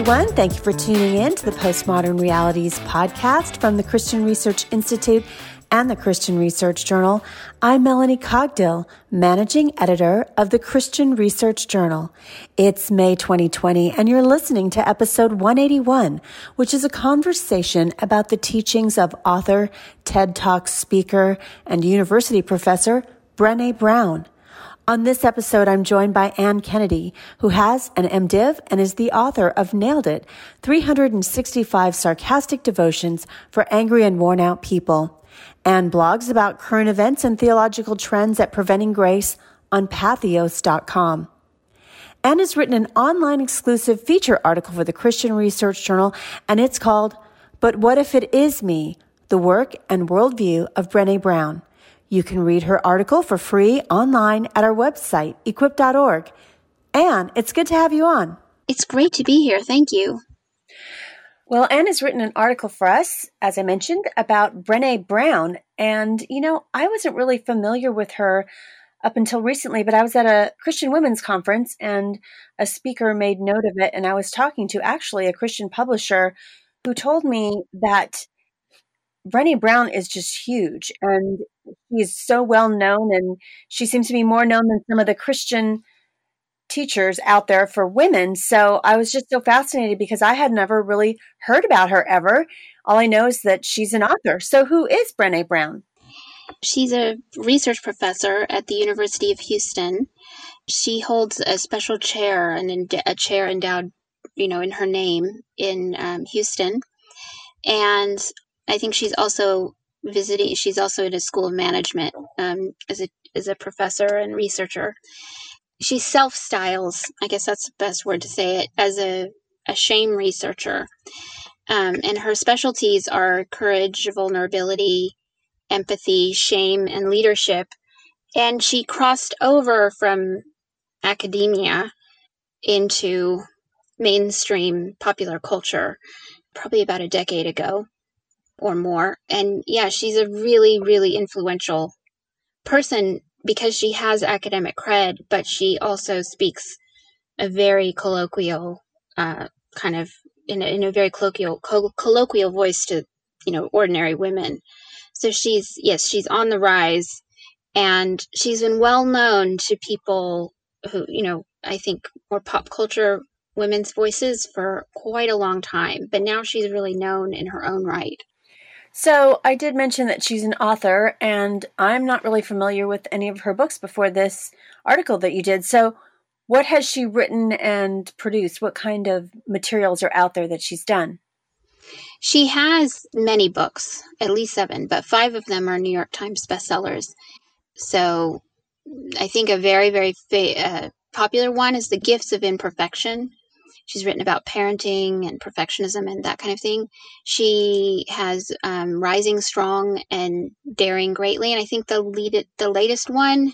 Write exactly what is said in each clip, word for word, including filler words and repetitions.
everyone. Thank you for tuning in to the Postmodern Realities podcast from the Christian Research Institute and the Christian Research Journal. I'm Melanie Cogdill, managing editor of the Christian Research Journal. It's May twenty twenty, and you're listening to episode one eighty-one, which is a conversation about the teachings of author, TED Talk speaker, and university professor Brené Brown. On this episode, I'm joined by Ann Kennedy, who has an MDiv and is the author of Nailed It, three hundred sixty-five Sarcastic Devotions for Angry and Worn Out People. Ann blogs about current events and theological trends at Preventing Grace on Patheos dot com. Ann has written an online exclusive feature article for the Christian Research Journal, and it's called, But What If It Is Me? The Work and Worldview of Brené Brown. You can read her article for free online at our website, equip dot org. Ann, it's good to have you on. It's great to be here. Thank you. Well, Ann has written an article for us, as I mentioned, about Brené Brown. And, you know, I wasn't really familiar with her up until recently, but I was at a Christian women's conference and a speaker made note of it. And I was talking to actually a Christian publisher who told me that Brené Brown is just huge and she is so well known, and she seems to be more known than some of the Christian teachers out there for women. So I was just so fascinated because I had never really heard about her ever. All I know is that she's an author. So who is Brené Brown? She's a research professor at the University of Houston. She holds a special chair, and a chair endowed, you know, in her name in um, Houston. And I think she's also visiting, she's also in a school of management um, as a as a professor and researcher. She self-styles, I guess that's the best word to say it, as a, a shame researcher. Um, and her specialties are courage, vulnerability, empathy, shame, and leadership. And she crossed over from academia into mainstream popular culture probably about a decade ago or more. And yeah, she's a really, really influential person because she has academic cred, but she also speaks a very colloquial, uh, kind of in a, in a very colloquial, co- colloquial voice to, you know, ordinary women. So she's, yes, she's on the rise, and she's been well known to people who, you know, I think more pop culture women's voices for quite a long time, but now she's really known in her own right. So I did mention that she's an author, and I'm not really familiar with any of her books before this article that you did. So what has she written and produced? What kind of materials are out there that she's done? She has many books, at least seven, but five of them are New York Times bestsellers. So I think a very, very fa- uh, popular one is The Gifts of Imperfection. She's written about parenting and perfectionism and that kind of thing. She has um, Rising Strong and Daring Greatly. And I think the lead, the latest one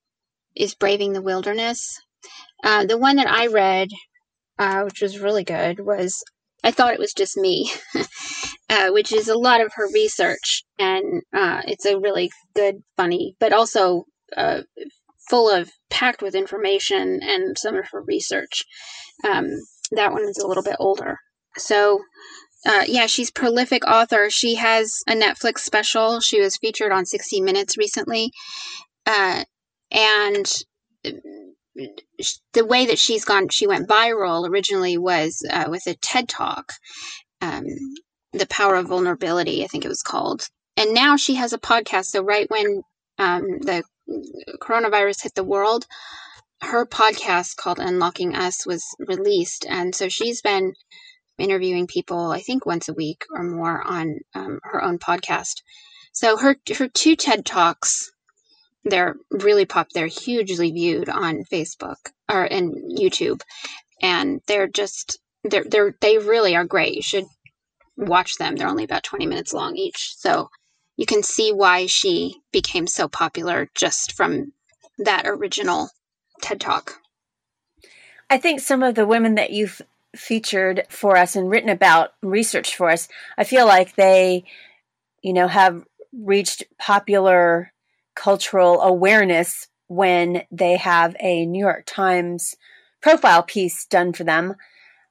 is Braving the Wilderness. Uh, the one that I read, uh, which was really good, was I Thought It Was Just Me, uh, which is a lot of her research. And uh, it's a really good, funny, but also uh, full of, packed with information and some of her research. Um, that one is a little bit older. So, uh, yeah, she's a prolific author. She has a Netflix special. She was featured on sixty minutes recently. Uh, and the way that she's gone, she went viral originally was uh, with a TED Talk, um, The Power of Vulnerability, I think it was called. And now she has a podcast. So right when um, the coronavirus hit the world, her podcast called Unlocking Us was released. And so she's been interviewing people, I think once a week or more on um, her own podcast. So her, her two TED Talks, they're really pop. They're hugely viewed on Facebook or in YouTube. And they're just, they're, they're, they really are great. You should watch them. They're only about twenty minutes long each. So you can see why she became so popular just from that original TED Talk. I think some of the women that you've featured for us and written about, researched for us, I feel like they, you know, have reached popular cultural awareness when they have a New York Times profile piece done for them.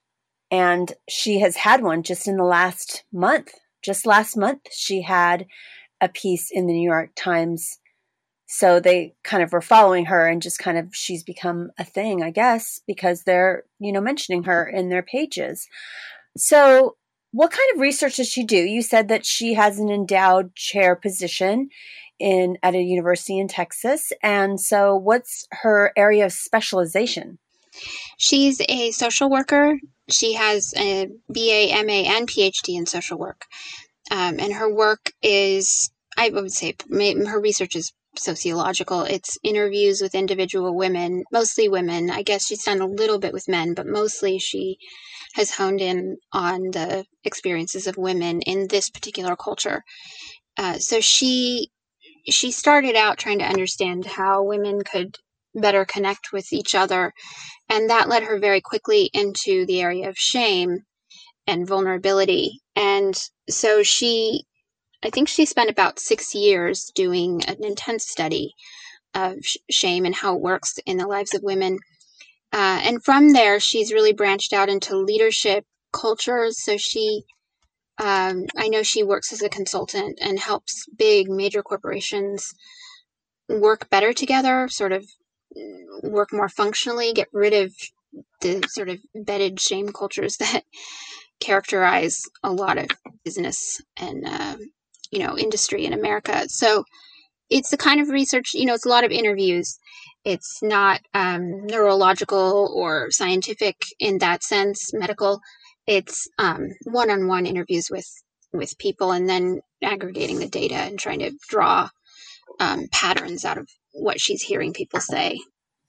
And she has had one just in the last month. Just last month, she had a piece in the New York Times. So they kind of were following her, and just kind of, she's become a thing, I guess, because they're, you know, mentioning her in their pages. So what kind of research does she do? You said that she has an endowed chair position in at a university in Texas. And so what's her area of specialization? She's a social worker. She has a B A, M A, and P H D in social work. Um, and her work is, I would say, her research is sociological. It's interviews with individual women, mostly women. I guess she's done a little bit with men, but mostly she has honed in on the experiences of women in this particular culture. Uh, so she she started out trying to understand how women could better connect with each other, and that led her very quickly into the area of shame and vulnerability. And so she, I think she spent about six years doing an intense study of sh- shame and how it works in the lives of women. Uh, and from there, she's really branched out into leadership cultures. So she, um, I know she works as a consultant and helps big major corporations work better together, sort of work more functionally, get rid of the sort of embedded shame cultures that characterize a lot of business and, uh, you know, industry in America. So it's the kind of research, you know, it's a lot of interviews. It's not um, neurological or scientific in that sense, medical. It's um, one-on-one interviews with, with people, and then aggregating the data and trying to draw um, patterns out of what she's hearing people say.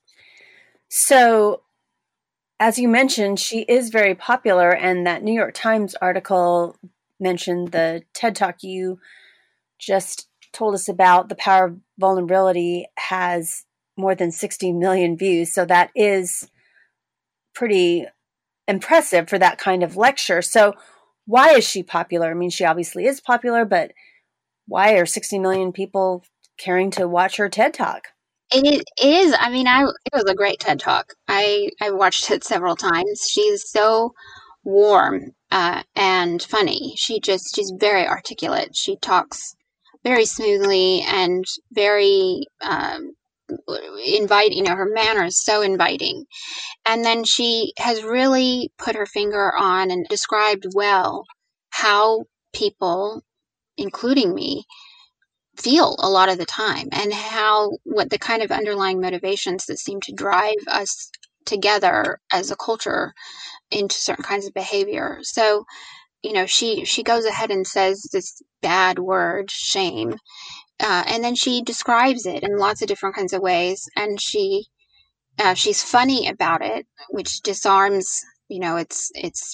So, as you mentioned, she is very popular, and that New York Times article mentioned the TED Talk you just told us about. The Power of Vulnerability has more than sixty million views, so that is pretty impressive for that kind of lecture. So why is she popular? I mean, she obviously is popular, but why are sixty million people caring to watch her TED Talk? It is, it is. I mean, I it was a great TED Talk. I I watched it several times. She's so warm uh, and funny. She just she's very articulate. She talks very smoothly and very um, inviting. You know, her manner is so inviting. And then she has really put her finger on and described well how people, including me, feel a lot of the time, and how what the kind of underlying motivations that seem to drive us together as a culture into certain kinds of behavior. So, you know, she she goes ahead and says this bad word, shame, uh, and then she describes it in lots of different kinds of ways, and she uh, she's funny about it, which disarms, you know, it's it's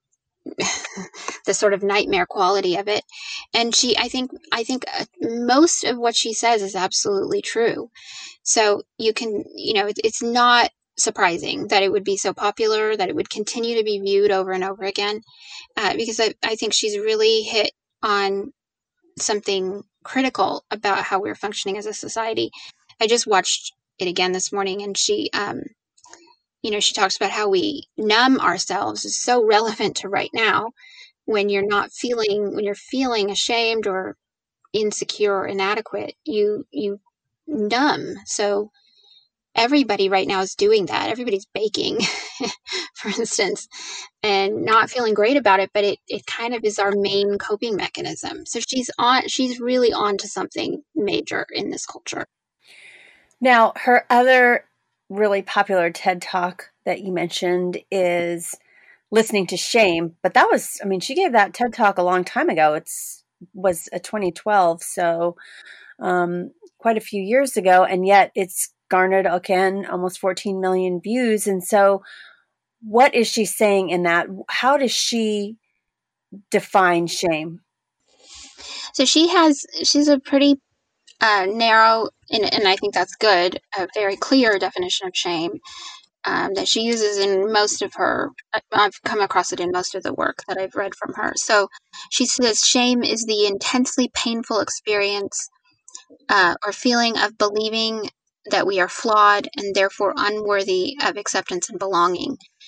the sort of nightmare quality of it. And she, I think, I think uh, most of what she says is absolutely true. So you can, you know, it, it's not surprising that it would be so popular, that it would continue to be viewed over and over again, uh, because I, I think she's really hit on something critical about how we're functioning as a society. I just watched it again this morning, and she, um, you know, she talks about how we numb ourselves is so relevant to right now. When you're not feeling, when you're feeling ashamed or insecure or inadequate, you you numb. So everybody right now is doing that. Everybody's baking, for instance, and not feeling great about it, but it, it kind of is our main coping mechanism. So she's on she's really on to something major in this culture. Now, her other really popular TED Talk that you mentioned is Listening to Shame, but that was, I mean, she gave that TED Talk a long time ago. It's was a twenty twelve, so um, quite a few years ago, and yet it's garnered, again, almost fourteen million views. And so what is she saying in that? How does she define shame? So she has, she's a pretty uh, narrow, and, and I think that's good, a very clear definition of shame. Um, that she uses in most of her, I've come across it in most of the work that I've read from her. So she says shame is the intensely painful experience uh, or feeling of believing that we are flawed and therefore unworthy of acceptance and belonging.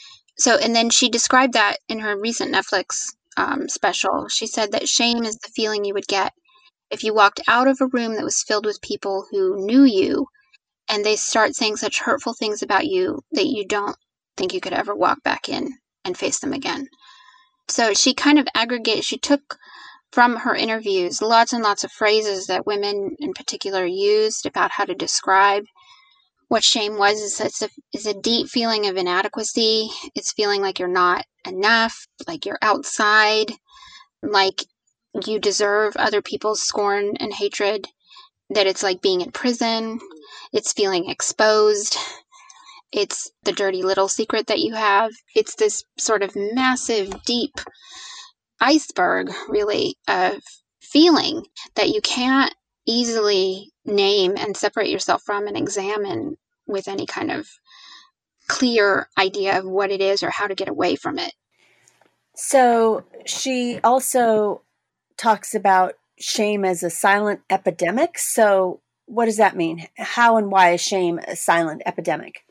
So, and then she described that in her recent Netflix um, special. She said that shame is the feeling you would get if you walked out of a room that was filled with people who knew you and they start saying such hurtful things about you that you don't think you could ever walk back in and face them again. So she kind of aggregated, she took from her interviews lots and lots of phrases that women in particular used about how to describe what shame was. Is it's a, is a deep feeling of inadequacy. It's feeling like you're not enough, like you're outside, like you deserve other people's scorn and hatred, that it's like being in prison. It's feeling exposed. It's the dirty little secret that you have. It's this sort of massive, deep iceberg, really, of feeling that you can't easily name and separate yourself from and examine with any kind of clear idea of what it is or how to get away from it. So she also talks about shame as a silent epidemic. So what does that mean? How and why is shame a silent epidemic?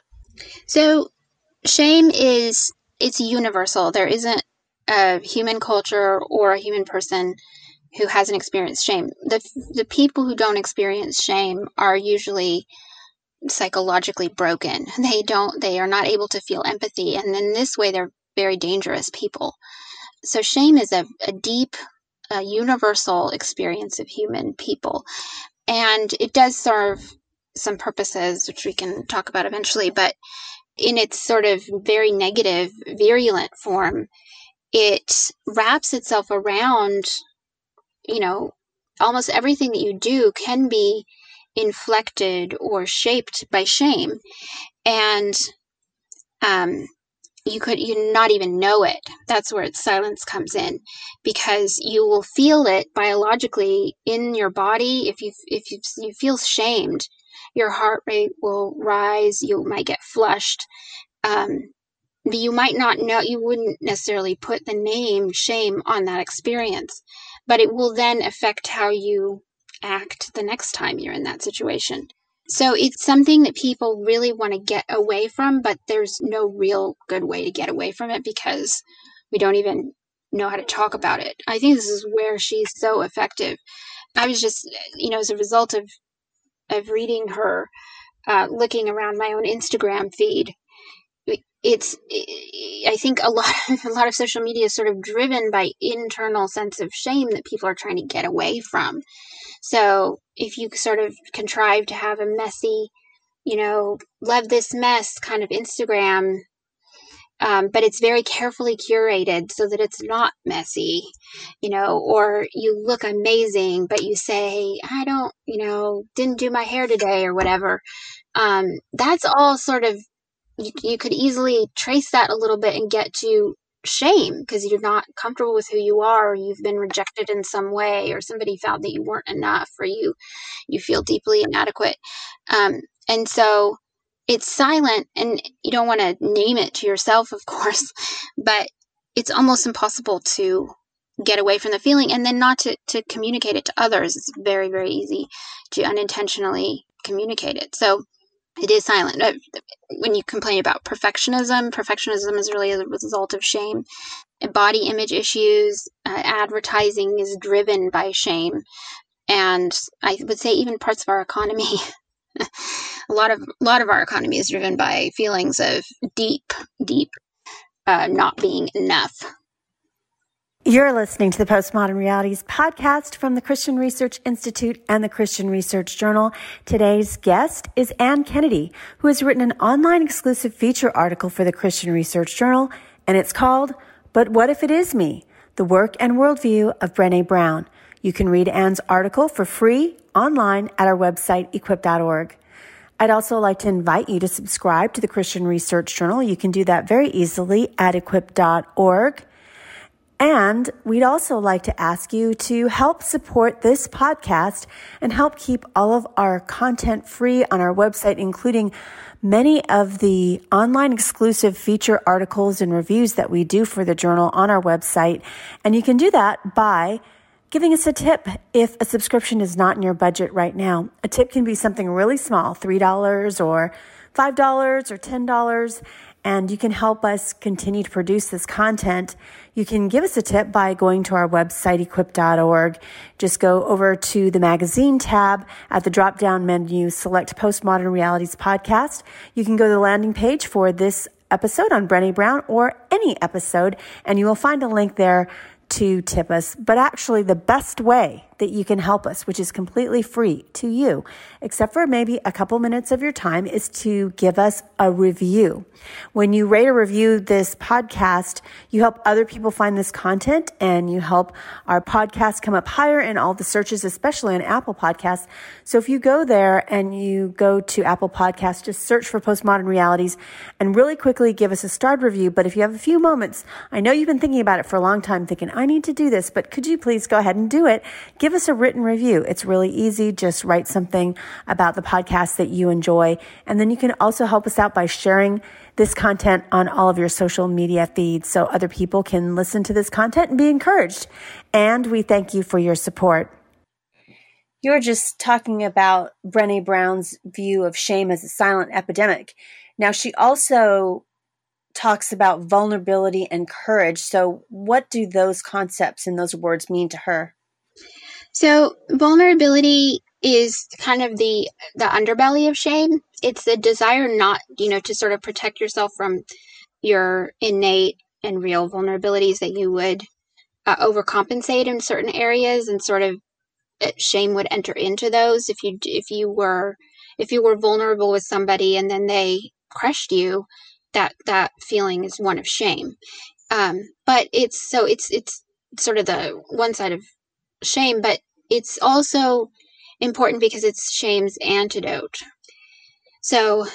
So shame is, it's universal. There isn't a human culture or a human person who hasn't experienced shame. The the people who don't experience shame are usually psychologically broken. They don't, they are not able to feel empathy. And in this way, they're very dangerous people. So shame is a, a deep, a universal experience of human people. And it does serve some purposes, which we can talk about eventually, but in its sort of very negative, virulent form, it wraps itself around, you know, almost everything that you do can be inflected or shaped by shame. And um, you could you not even know it. That's where its silence comes in, because you will feel it biologically in your body. If you if you, you feel shamed, your heart rate will rise. You might get flushed. Um, but you might not know, you wouldn't necessarily put the name shame on that experience, but it will then affect how you act the next time you're in that situation. So it's something that people really want to get away from, but there's no real good way to get away from it because we don't even know how to talk about it. I think this is where she's so effective. I was just, you know, as a result of, of reading her, uh, looking around my own Instagram feed, it's, I think a lot, a lot of social media is sort of driven by internal sense of shame that people are trying to get away from. So if you sort of contrive to have a messy, you know, love this mess kind of Instagram, um, but it's very carefully curated so that it's not messy, you know, or you look amazing, but you say, I don't, you know, didn't do my hair today or whatever. Um, that's all sort of, you, you could easily trace that a little bit and get to shame because you're not comfortable with who you are, or you've been rejected in some way, or somebody felt that you weren't enough, or you you feel deeply inadequate. Um, and so it's silent, and you don't want to name it to yourself, of course, but it's almost impossible to get away from the feeling and then not to, to communicate it to others. It's very, very easy to unintentionally communicate it. So it is silent. When you complain about perfectionism, perfectionism is really a result of shame. Body image issues, uh, advertising is driven by shame. And I would say even parts of our economy, a lot of a lot of our economy is driven by feelings of deep, deep uh, not being enough. You're listening to the Postmodern Realities podcast from the Christian Research Institute and the Christian Research Journal. Today's guest is Ann Kennedy, who has written an online exclusive feature article for the Christian Research Journal, and it's called, But What If It Is Me? The Work and Worldview of Brené Brown. You can read Ann's article for free online at our website, equip dot org. I'd also like to invite you to subscribe to the Christian Research Journal. You can do that very easily at equip dot org. And we'd also like to ask you to help support this podcast and help keep all of our content free on our website, including many of the online exclusive feature articles and reviews that we do for the journal on our website. And you can do that by giving us a tip if a subscription is not in your budget right now. A tip can be something really small, three dollars or five dollars or ten dollars. and you can help us continue to produce this content. You can give us a tip by going to our website, equip dot org. Just go over to the magazine tab at the drop-down menu, select Postmodern Realities Podcast. You can go to the landing page for this episode on Brené Brown or any episode, and you will find a link there to tip us. But actually, the best way that you can help us, which is completely free to you, except for maybe a couple minutes of your time, is to give us a review. When you rate or review this podcast, you help other people find this content, and you help our podcast come up higher in all the searches, especially on Apple Podcasts. So if you go there and you go to Apple Podcasts, just search for Postmodern Realities and really quickly give us a starred review. But if you have a few moments, I know you've been thinking about it for a long time, thinking, I need to do this, but could you please go ahead and do it? Give us a written review. It's really easy. Just write something about the podcast that you enjoy. And then you can also help us out by sharing this content on all of your social media feeds so other people can listen to this content and be encouraged. And we thank you for your support. You were just talking about Brené Brown's view of shame as a silent epidemic. Now, she also talks about vulnerability and courage. So what do those concepts and those words mean to her? So vulnerability is kind of the the underbelly of shame. It's the desire not, you know, to sort of protect yourself from your innate and real vulnerabilities that you would uh, overcompensate in certain areas, and sort of uh, shame would enter into those if you if you were if you were vulnerable with somebody and then they crushed you. That that feeling is one of shame. Um, but it's so it's it's sort of the one side of shame, but it's also important because it's shame's antidote. So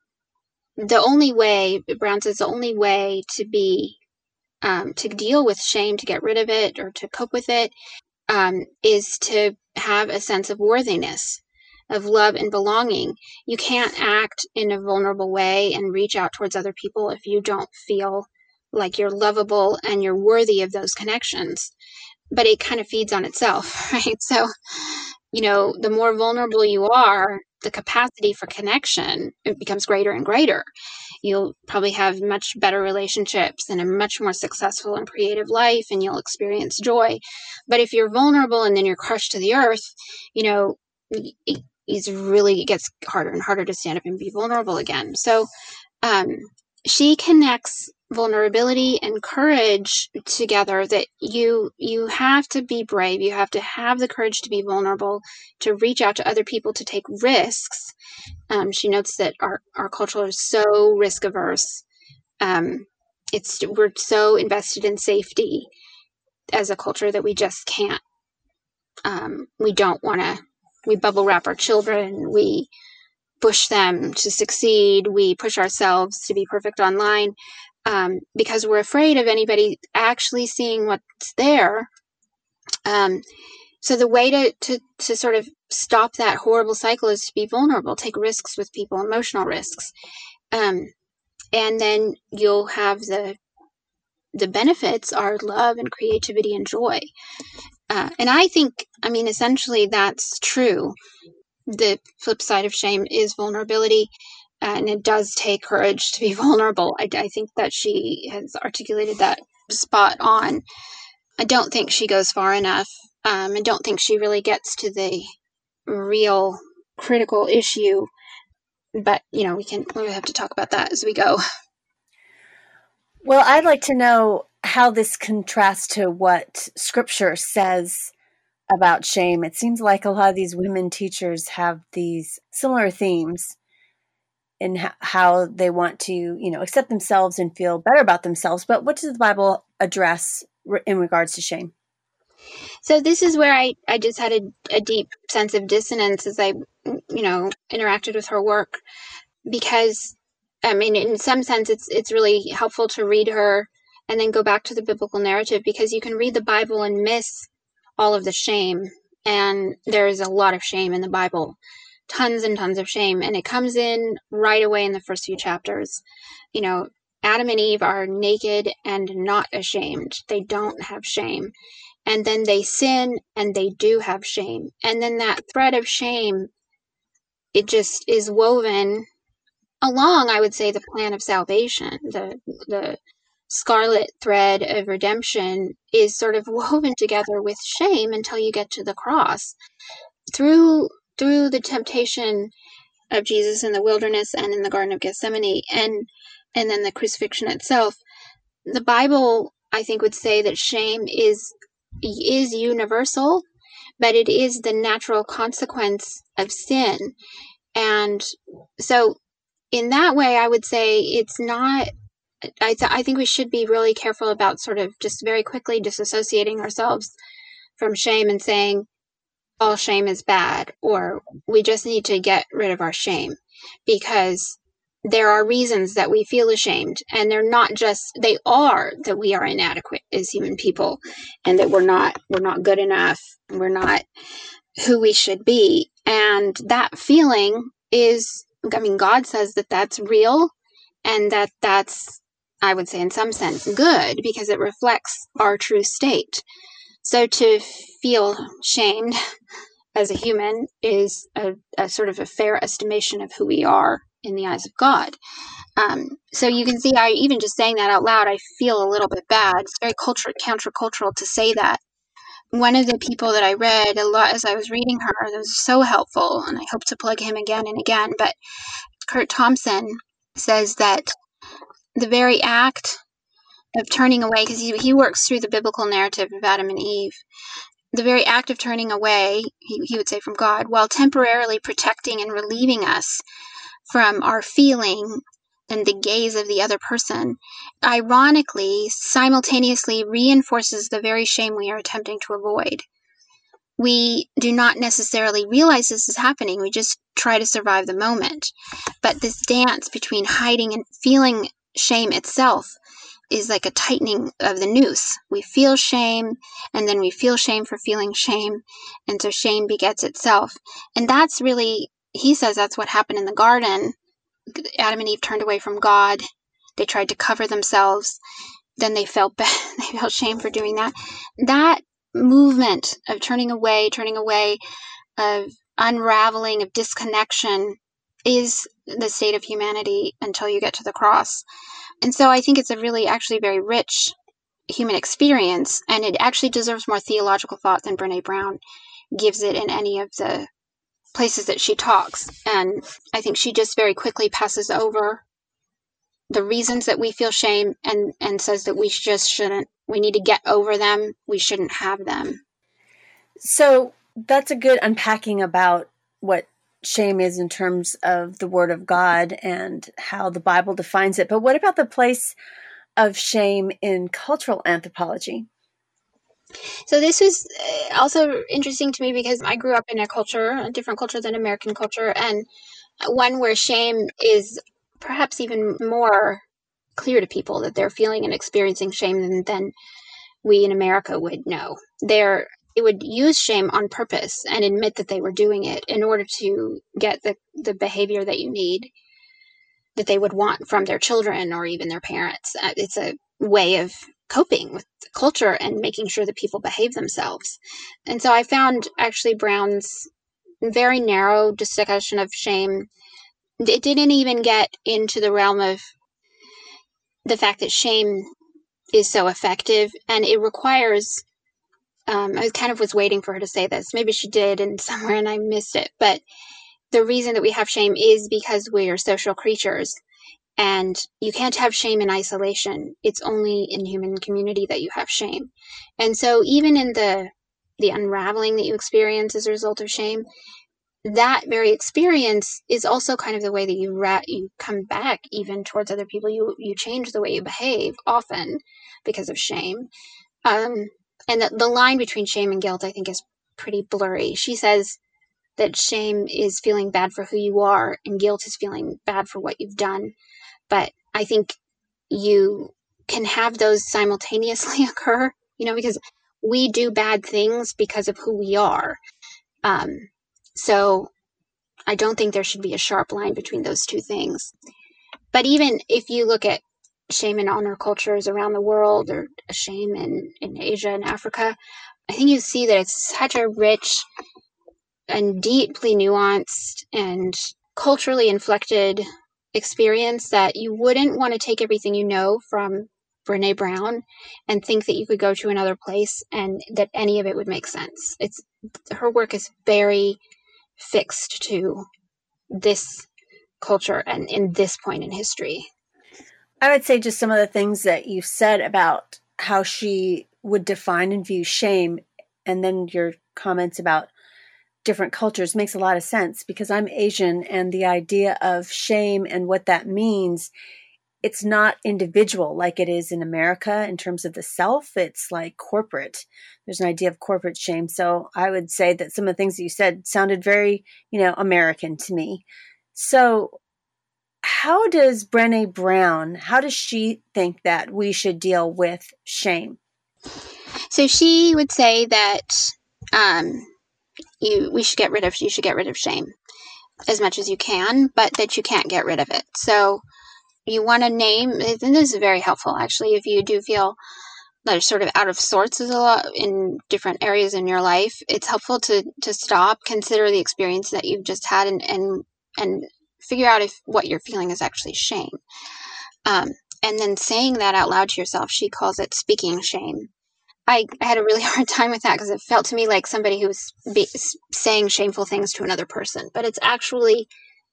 the only way, Brown says, the only way to be, um, to deal with shame, to get rid of it or to cope with it, um, is to have a sense of worthiness, of love and belonging. You can't act in a vulnerable way and reach out towards other people if you don't feel like you're lovable and you're worthy of those connections. But it kind of feeds on itself, right? So, you know, the more vulnerable you are, the capacity for connection, it becomes greater and greater. You'll probably have much better relationships and a much more successful and creative life, and you'll experience joy. But if you're vulnerable and then you're crushed to the earth, you know, it, it's really, it gets harder and harder to stand up and be vulnerable again. So um, she connects vulnerability and courage together, that you you have to be brave. You have to have the courage to be vulnerable, to reach out to other people, to take risks. Um, she notes that our, our culture is so risk averse. Um, it's we're so invested in safety as a culture that we just can't. Um, we don't want to. We bubble wrap our children. We push them to succeed. We push ourselves to be perfect online. Um, because we're afraid of anybody actually seeing what's there. Um, so the way to, to, to sort of stop that horrible cycle is to be vulnerable, take risks with people, emotional risks. Um, and then you'll have the, the benefits are love and creativity and joy. Uh, and I think, I mean, essentially that's true. The flip side of shame is vulnerability. And it does take courage to be vulnerable. I, I think that she has articulated that spot on. I don't think she goes far enough. Um, I don't think she really gets to the real critical issue. But, you know, we can we have to talk about that as we go. Well, I'd like to know how this contrasts to what Scripture says about shame. It seems like a lot of these women teachers have these similar themes in how they want to, you know, accept themselves and feel better about themselves. But what does the Bible address in regards to shame? So this is where I, I just had a, a deep sense of dissonance as I, you know, interacted with her work, because, I mean, in some sense, it's it's really helpful to read her and then go back to the biblical narrative, because you can read the Bible and miss all of the shame. And there is a lot of shame in the Bible. Tons and tons of shame. And it comes in right away in the first few chapters. You know, Adam and Eve are naked and not ashamed. They don't have shame. And then they sin and they do have shame. And then that thread of shame, it just is woven along, I would say, the plan of salvation, the the scarlet thread of redemption is sort of woven together with shame until you get to the cross. Through through the temptation of Jesus in the wilderness and in the Garden of Gethsemane, and and then the crucifixion itself, the Bible, I think, would say that shame is is universal, but it is the natural consequence of sin. And so in that way, I would say it's not, I, th- I think we should be really careful about sort of just very quickly disassociating ourselves from shame and saying all shame is bad, or we just need to get rid of our shame, because there are reasons that we feel ashamed, and they're not just, they are that we are inadequate as human people, and that we're not, we're not good enough, we're not who we should be. And that feeling is, I mean, God says that that's real, and that that's, I would say in some sense, good, because it reflects our true state. So to feel shamed as a human is a, a sort of a fair estimation of who we are in the eyes of God. Um, so you can see, I even just saying that out loud, I feel a little bit bad. It's very culture, countercultural to say that. One of the people that I read a lot as I was reading her, that was so helpful, and I hope to plug him again and again, but Kurt Thompson says that the very act of turning away, because he, he works through the biblical narrative of Adam and Eve, the very act of turning away, he, he would say, from God, while temporarily protecting and relieving us from our feeling and the gaze of the other person, ironically, simultaneously reinforces the very shame we are attempting to avoid. We do not necessarily realize this is happening. We just try to survive the moment. But this dance between hiding and feeling shame itself is like a tightening of the noose. We feel shame, and then we feel shame for feeling shame, and so shame begets itself. And that's really, he says that's what happened in the garden. Adam and Eve turned away from God. They tried to cover themselves. Then they felt bad. They felt shame for doing that. That movement of turning away, turning away, of unraveling, of disconnection is the state of humanity until you get to the cross. And so I think it's a really actually very rich human experience, and it actually deserves more theological thought than Brene Brown gives it in any of the places that she talks. And I think she just very quickly passes over the reasons that we feel shame and, and says that we just shouldn't, we need to get over them. We shouldn't have them. So that's a good unpacking about what shame is in terms of the Word of God and how the Bible defines it. But what about the place of shame in cultural anthropology? So this was also interesting to me because I grew up in a culture, a different culture than American culture, and one where shame is perhaps even more clear to people, that they're feeling and experiencing shame than, than we in America would know. They're, they would use shame on purpose and admit that they were doing it in order to get the, the behavior that you need, that they would want from their children or even their parents. It's a way of coping with the culture and making sure that people behave themselves. And so I found actually Brown's very narrow discussion of shame. It didn't even get into the realm of the fact that shame is so effective, and it requires, um, I kind of was waiting for her to say this. Maybe she did and somewhere and I missed it. But the reason that we have shame is because we are social creatures. And you can't have shame in isolation. It's only in human community that you have shame. And so even in the the unraveling that you experience as a result of shame, that very experience is also kind of the way that you ra- you come back even towards other people. You you change the way you behave often because of shame. Um, and the, the line between shame and guilt, I think, is pretty blurry. She says that shame is feeling bad for who you are, and guilt is feeling bad for what you've done. But I think you can have those simultaneously occur, you know, because we do bad things because of who we are. Um, so I don't think there should be a sharp line between those two things. But even if you look at shame and honor cultures around the world, or shame in, in Asia and Africa, I think you see that it's such a rich and deeply nuanced and culturally inflected experience that you wouldn't want to take everything you know from Brené Brown and think that you could go to another place and that any of it would make sense. It's her work is very fixed to this culture and in this point in history. I would say just some of the things that you said about how she would define and view shame, and then your comments about different cultures makes a lot of sense, because I'm Asian, and the idea of shame and what that means, it's not individual like it is in America in terms of the self. It's like corporate. There's an idea of corporate shame. So I would say that some of the things that you said sounded very, you know, American to me. So how does Brené Brown, how does she think that we should deal with shame? So she would say that um, you we should get rid of you should get rid of shame as much as you can, but that you can't get rid of it. So you want to name, and this is very helpful actually, if you do feel that you're sort of out of sorts is a lot in different areas in your life. It's helpful to to stop, consider the experience that you've just had, and and and figure out if what you're feeling is actually shame. Um, and then saying that out loud to yourself. She calls it speaking shame. I, I had a really hard time with that because it felt to me like somebody who was be, saying shameful things to another person. But it's actually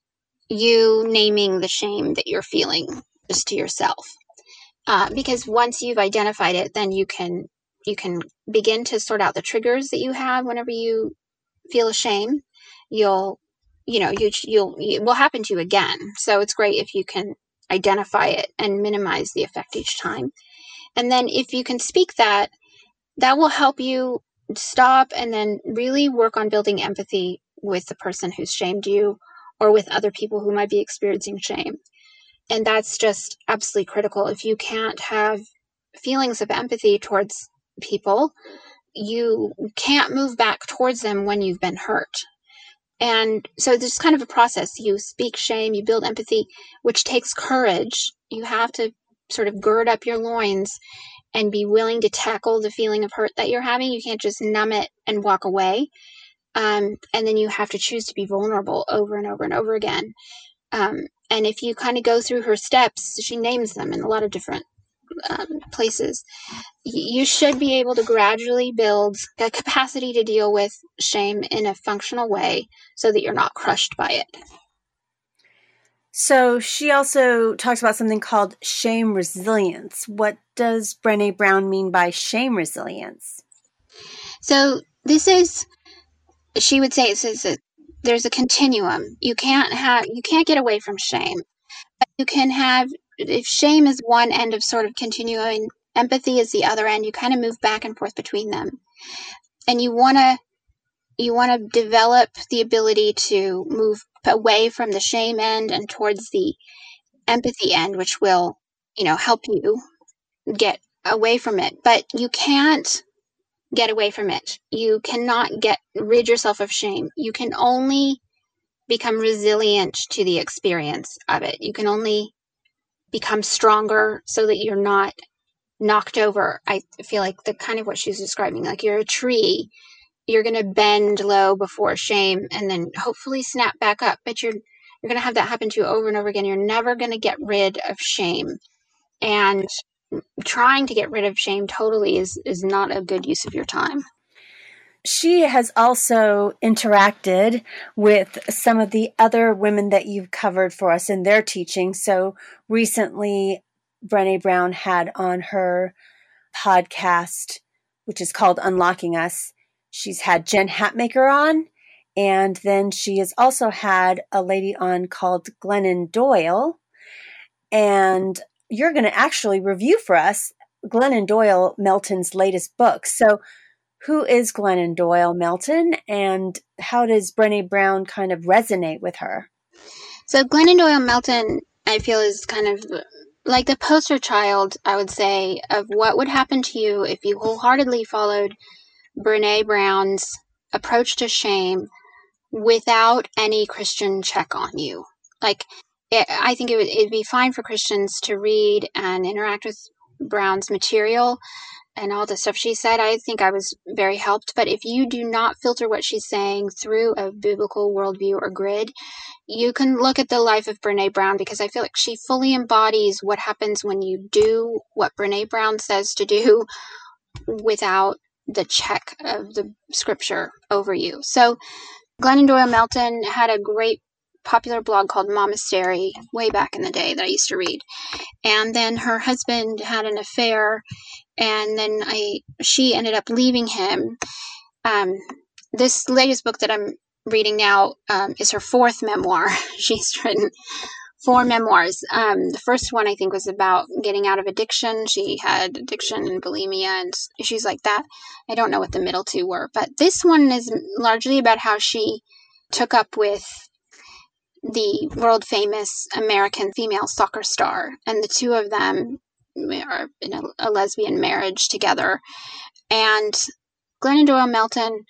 you naming the shame that you're feeling just to yourself. Uh, because once you've identified it, then you can you can begin to sort out the triggers that you have whenever you feel ashamed. You'll you know, you, you'll, it will happen to you again. So it's great if you can identify it and minimize the effect each time. And then if you can speak that, that will help you stop and then really work on building empathy with the person who's shamed you or with other people who might be experiencing shame. And that's just absolutely critical. If you can't have feelings of empathy towards people, you can't move back towards them when you've been hurt. And so there's kind of a process. You speak shame, you build empathy, which takes courage. You have to sort of gird up your loins and be willing to tackle the feeling of hurt that you're having. You can't just numb it and walk away. Um, and then you have to choose to be vulnerable over and over and over again. Um, and if you kind of go through her steps, she names them in a lot of different um, places, you should be able to gradually build a capacity to deal with shame in a functional way so that you're not crushed by it. So she also talks about something called shame resilience. What does Brené Brown mean by shame resilience? So this is, she would say, it says that there's a continuum. You can't have, you can't get away from shame. But you can have, if shame is one end of sort of continuing, empathy is the other end. You kind of move back and forth between them. And you want to, you want to develop the ability to move away from the shame end and towards the empathy end, which will, you know, help you get away from it. But you can't get away from it. You cannot get rid yourself of shame. You can only become resilient to the experience of it. You can only become stronger so that you're not knocked over. I feel like the kind of what she's describing, like you're a tree, you're going to bend low before shame and then hopefully snap back up. But you're you're going to have that happen to you over and over again. You're never going to get rid of shame. And trying to get rid of shame totally is, is not a good use of your time. She has also interacted with some of the other women that you've covered for us in their teaching. So recently, Brené Brown had on her podcast, which is called Unlocking Us, she's had Jen Hatmaker on, and then she has also had a lady on called Glennon Doyle. And you're going to actually review for us Glennon Doyle Melton's latest book. So who is Glennon Doyle Melton, and how does Brené Brown kind of resonate with her? So Glennon Doyle Melton, I feel, is kind of like the poster child, I would say, of what would happen to you if you wholeheartedly followed Brené Brown's approach to shame without any Christian check on you. Like, it, I think it would it'd be fine for Christians to read and interact with Brown's material, and all the stuff she said, I think I was very helped. But if you do not filter what she's saying through a biblical worldview or grid, you can look at the life of Brene Brown, because I feel like she fully embodies what happens when you do what Brene Brown says to do without the check of the scripture over you. So Glennon Doyle Melton had a great popular blog called Momastery way back in the day that I used to read. And then her husband had an affair, and then I she ended up leaving him. Um, this latest book that I'm reading now um, is her fourth memoir. She's written four memoirs. Um, the first one, I think, was about getting out of addiction. She had addiction and bulimia and issues like that. I don't know what the middle two were, but this one is largely about how she took up with the world famous American female soccer star, and the two of them are in a, a lesbian marriage together. And Glennon Doyle Melton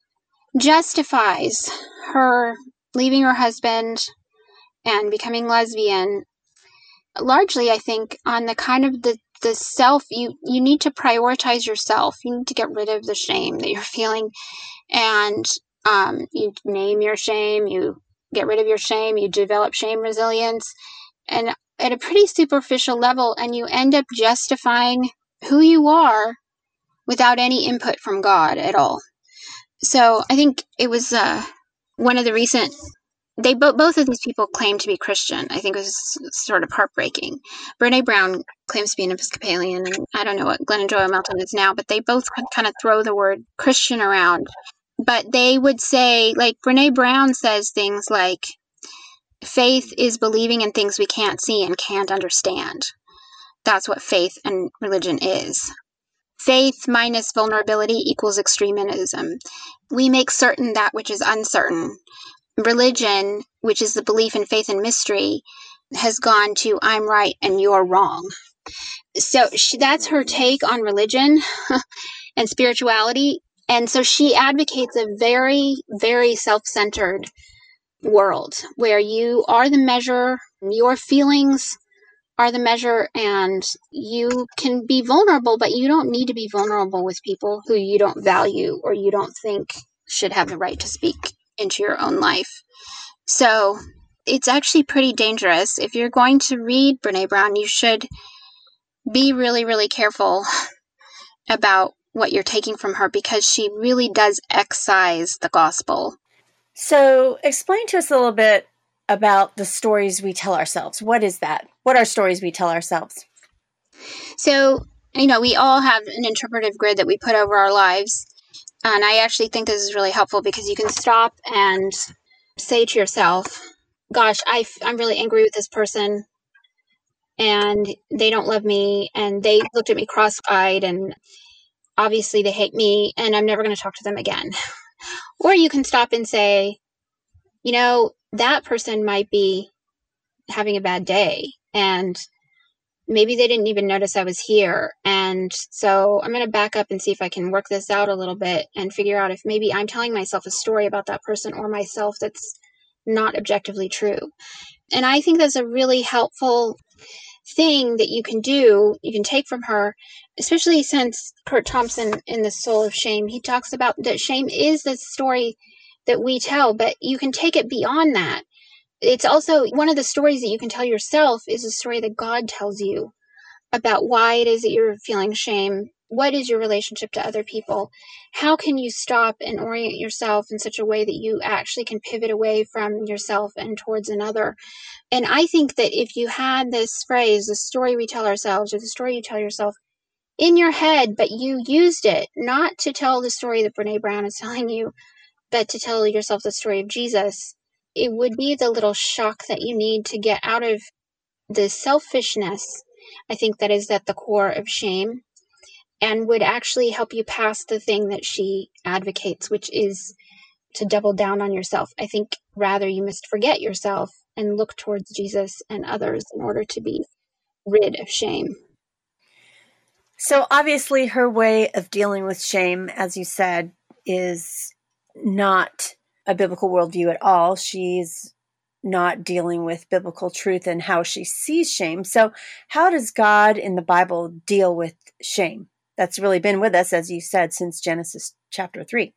justifies her leaving her husband and becoming lesbian largely, I think, on the kind of the, the self, you, you need to prioritize yourself. You need to get rid of the shame that you're feeling, and um, you name your shame, you get rid of your shame, you develop shame resilience, and at a pretty superficial level, and you end up justifying who you are without any input from God at all. So I think it was uh, one of the recent, they bo- both of these people claim to be Christian. I think it was sort of heartbreaking. Brene Brown claims to be an Episcopalian, and I don't know what Glennon Doyle Melton is now, but they both kind of throw the word Christian around. But they would say, like, Brene Brown says things like, faith is believing in things we can't see and can't understand. That's what faith and religion is. Faith minus vulnerability equals extremism. We make certain that which is uncertain. Religion, which is the belief in faith and mystery, has gone to I'm right and you're wrong. So she, that's her take on religion and spirituality. And so she advocates a very, very self-centered world where you are the measure, your feelings are the measure, and you can be vulnerable, but you don't need to be vulnerable with people who you don't value or you don't think should have the right to speak into your own life. So it's actually pretty dangerous. If you're going to read Brene Brown, you should be really, really careful about what you're taking from her, because she really does excise the gospel. So explain to us a little bit about the stories we tell ourselves. What is that? What are stories we tell ourselves? So, you know, we all have an interpretive grid that we put over our lives. And I actually think this is really helpful, because you can stop and say to yourself, gosh, I, I'm really angry with this person, and they don't love me, and they looked at me cross-eyed, and obviously they hate me, and I'm never going to talk to them again. Or you can stop and say, you know, that person might be having a bad day, and maybe they didn't even notice I was here. And so I'm going to back up and see if I can work this out a little bit and figure out if maybe I'm telling myself a story about that person or myself that's not objectively true. And I think that's a really helpful thing that you can do, you can take from her, especially since Curt Thompson in The Soul of Shame, he talks about that shame is the story that we tell, but you can take it beyond that. It's also one of the stories that you can tell yourself is a story that God tells you about why it is that you're feeling shame. What is your relationship to other people? How can you stop and orient yourself in such a way that you actually can pivot away from yourself and towards another? And I think that if you had this phrase, the story we tell ourselves, or the story you tell yourself in your head, but you used it not to tell the story that Brene Brown is telling you, but to tell yourself the story of Jesus, it would be the little shock that you need to get out of the selfishness, I think, that is at the core of shame, and would actually help you pass the thing that she advocates, which is to double down on yourself. I think rather you must forget yourself and look towards Jesus and others in order to be rid of shame. So obviously her way of dealing with shame, as you said, is not a biblical worldview at all. She's not dealing with biblical truth and how she sees shame. So how does God in the Bible deal with shame? that's really been with us, as you said, since Genesis chapter three.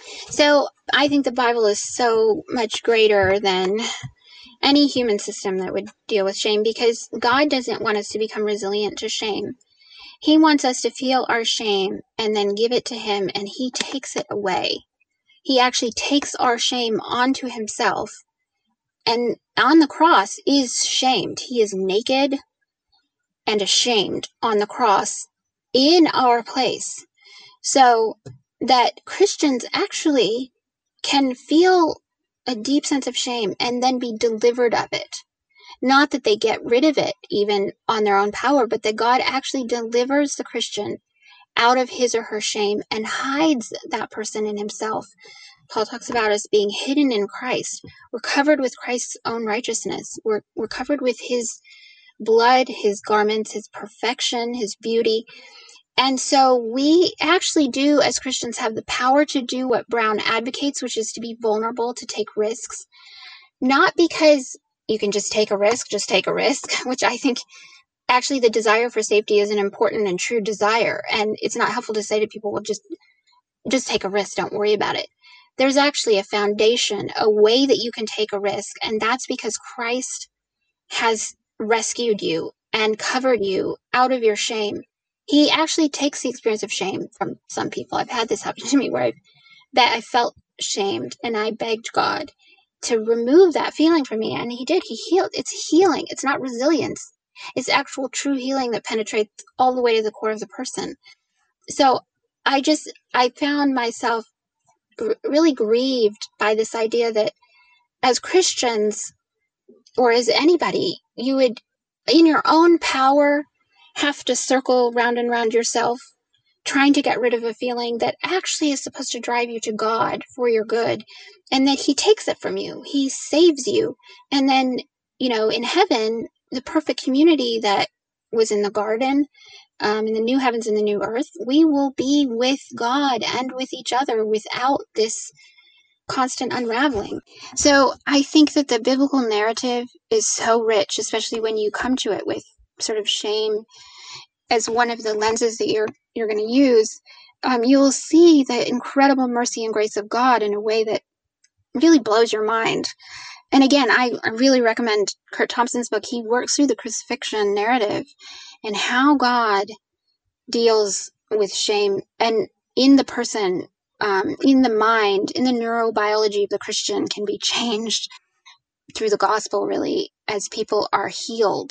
So I think the Bible is so much greater than any human system that would deal with shame, because God doesn't want us to become resilient to shame. He wants us to feel our shame and then give it to him, and he takes it away. He actually takes our shame onto himself, and on the cross is shamed. He is naked and ashamed on the cross in our place, so that Christians actually can feel a deep sense of shame and then be delivered of it. Not that they get rid of it even on their own power, but that God actually delivers the Christian out of his or her shame and hides that person in himself. Paul talks about us being hidden in Christ. We're covered with Christ's own righteousness. We're, we're covered with his blood, his garments, his perfection, his beauty. And so we actually do, as Christians, have the power to do what Brown advocates, which is to be vulnerable, to take risks. Not because you can just take a risk, just take a risk, which I think actually the desire for safety is an important and true desire. And it's not helpful to say to people, well, just, just take a risk, don't worry about it. There's actually a foundation, a way that you can take a risk. And that's because Christ has rescued you and covered you out of your shame. He actually takes the experience of shame from some people. I've had this happen to me where I've, that I felt shamed and I begged God to remove that feeling from me. And he did. He healed. It's healing. It's not resilience. It's actual true healing that penetrates all the way to the core of the person. So I just, I found myself r- really grieved by this idea that as Christians, or as anybody, you would, in your own power, have to circle round and round yourself, trying to get rid of a feeling that actually is supposed to drive you to God for your good, and that he takes it from you. He saves you. And then, you know, in heaven, the perfect community that was in the garden, um, in the new heavens and the new earth, we will be with God and with each other without this constant unraveling. So I think that the biblical narrative is so rich, especially when you come to it with sort of shame as one of the lenses that you're you're going to use. Um, you'll see the incredible mercy and grace of God in a way that really blows your mind. And again, I, I really recommend Kurt Thompson's book. He works through the crucifixion narrative and how God deals with shame and in the person, um, in the mind, in the neurobiology of the Christian can be changed through the gospel, really, as people are healed.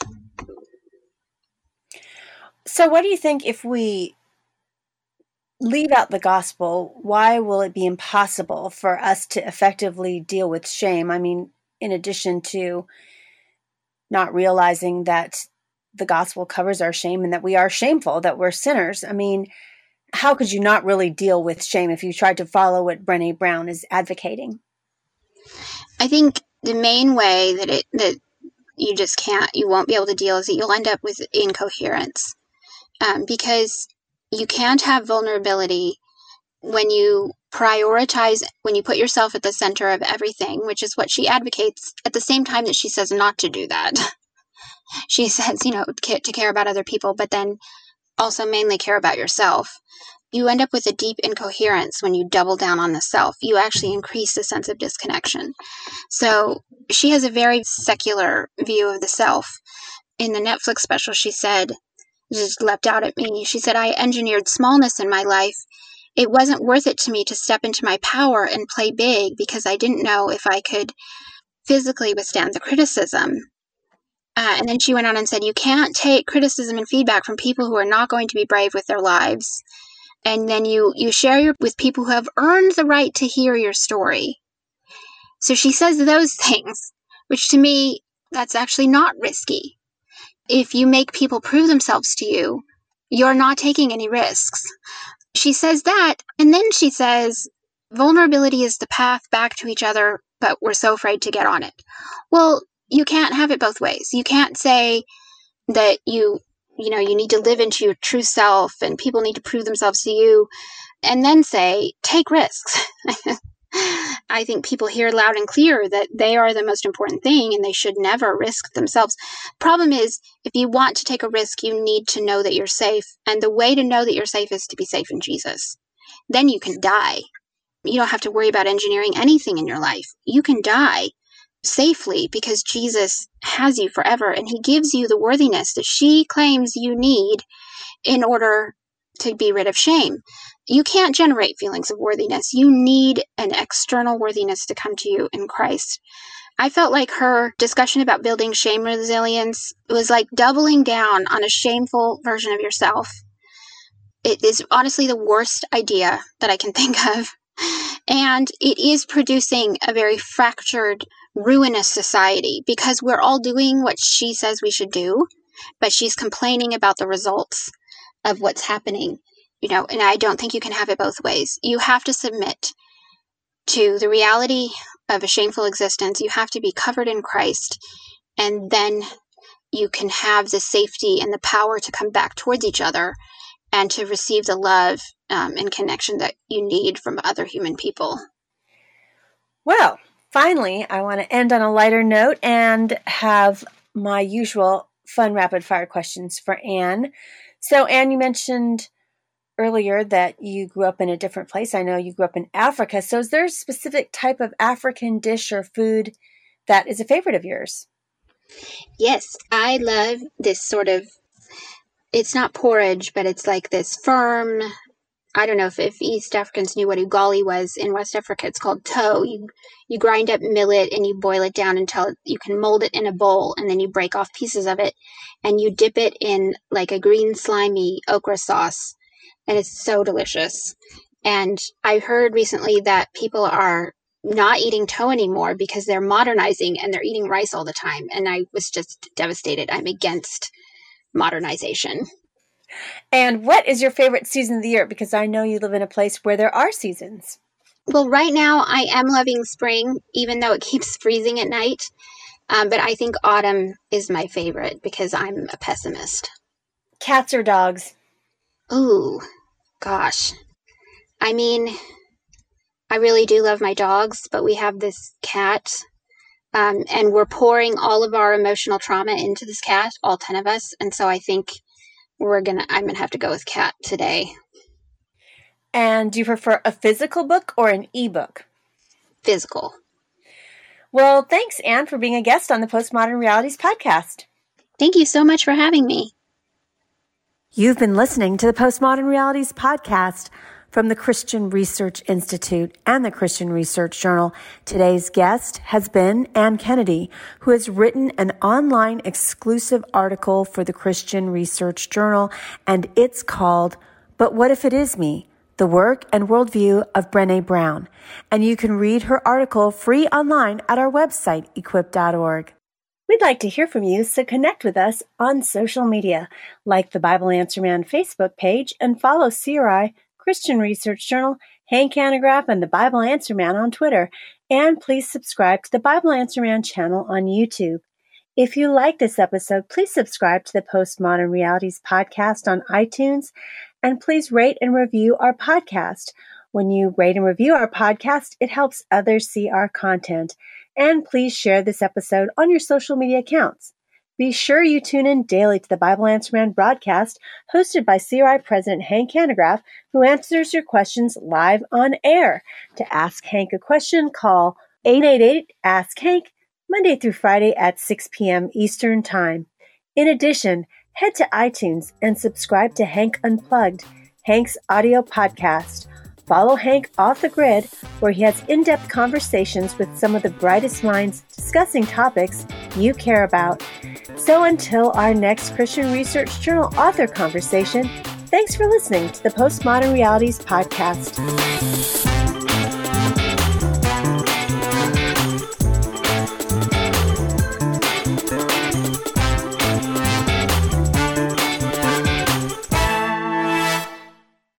So what do you think, if we leave out the gospel, why will it be impossible for us to effectively deal with shame? I mean, in addition to not realizing that the gospel covers our shame and that we are shameful, that we're sinners. I mean, how could you not really deal with shame if you tried to follow what Brené Brown is advocating? I think the main way that it that you just can't, you won't be able to deal is that you'll end up with incoherence. Um, because you can't have vulnerability when you prioritize, when you put yourself at the center of everything, which is what she advocates at the same time that she says not to do that. She says, you know, to care about other people, but then also mainly care about yourself. You end up with a deep incoherence when you double down on the self. You actually increase the sense of disconnection. So she has a very secular view of the self. In the Netflix special, she said, just leapt out at me. She said, I engineered smallness in my life. It wasn't worth it to me to step into my power and play big because I didn't know if I could physically withstand the criticism. Uh, and then she went on and said, you can't take criticism and feedback from people who are not going to be brave with their lives. And then you, you share your, with people who have earned the right to hear your story. So she says those things, which to me, that's actually not risky. If you make people prove themselves to you, you're not taking any risks. She says that, and then she says, vulnerability is the path back to each other, but we're so afraid to get on it. Well, you can't have it both ways. You can't say that you, you know, you need to live into your true self and people need to prove themselves to you, and then say, take risks. I think people hear loud and clear that they are the most important thing and they should never risk themselves. Problem is, if you want to take a risk, you need to know that you're safe. And the way to know that you're safe is to be safe in Jesus. Then you can die. You don't have to worry about engineering anything in your life. You can die safely because Jesus has you forever, and he gives you the worthiness that she claims you need in order to be rid of shame. You can't generate feelings of worthiness. You need an external worthiness to come to you in Christ. I felt like her discussion about building shame resilience was like doubling down on a shameful version of yourself. It is honestly the worst idea that I can think of. And it is producing a very fractured, ruinous society because we're all doing what she says we should do, but she's complaining about the results of what's happening. You know, and I don't think you can have it both ways. You have to submit to the reality of a shameful existence. You have to be covered in Christ, and then you can have the safety and the power to come back towards each other and to receive the love um, and connection that you need from other human people. Well, finally, I want to end on a lighter note and have my usual fun rapid fire questions for Anne. So, Anne, you mentioned earlier that you grew up in a different place. I know you grew up in Africa. So is there a specific type of African dish or food that is a favorite of yours? Yes, I love this sort of, it's not porridge, but it's like this firm, I don't know if, if East Africans knew what ugali was. In West Africa, it's called toe. You you grind up millet and you boil it down until you can mold it in a bowl, and then you break off pieces of it and you dip it in like a green slimy okra sauce. And it's so delicious. And I heard recently that people are not eating toe anymore because they're modernizing and they're eating rice all the time. And I was just devastated. I'm against modernization. And what is your favorite season of the year? Because I know you live in a place where there are seasons. Well, right now I am loving spring, even though it keeps freezing at night. Um, but I think autumn is my favorite because I'm a pessimist. Cats or dogs? Ooh. Gosh, I mean, I really do love my dogs, but we have this cat, um, and we're pouring all of our emotional trauma into this cat, all ten of us, and so I think we're gonna, I'm gonna have to go with cat today. And do you prefer a physical book or an ebook? Physical. Well, thanks, Anne, for being a guest on the Postmodern Realities podcast. Thank you so much for having me. You've been listening to the Postmodern Realities podcast from the Christian Research Institute and the Christian Research Journal. Today's guest has been Anne Kennedy, who has written an online exclusive article for the Christian Research Journal, and it's called, But What If It Is Me? The Work and Worldview of Brené Brown. And you can read her article free online at our website, equip dot org. We'd like to hear from you, so connect with us on social media, like the Bible Answer Man Facebook page, and follow C R I, Christian Research Journal, Hank Hanegraaff, and the Bible Answer Man on Twitter. And please subscribe to the Bible Answer Man channel on YouTube. If you like this episode, please subscribe to the Postmodern Realities podcast on iTunes, and please rate and review our podcast. When you rate and review our podcast, it helps others see our content. And please share this episode on your social media accounts. Be sure you tune in daily to the Bible Answer Man broadcast hosted by C R I President Hank Hanegraaff, who answers your questions live on air. To ask Hank a question, call eight eight eight, ask Hank, Monday through Friday at six p.m. Eastern Time. In addition, head to iTunes and subscribe to Hank Unplugged, Hank's audio podcast. Follow Hank Off the Grid, where he has in-depth conversations with some of the brightest minds discussing topics you care about. So until our next Christian Research Journal author conversation, thanks for listening to the Postmodern Realities podcast.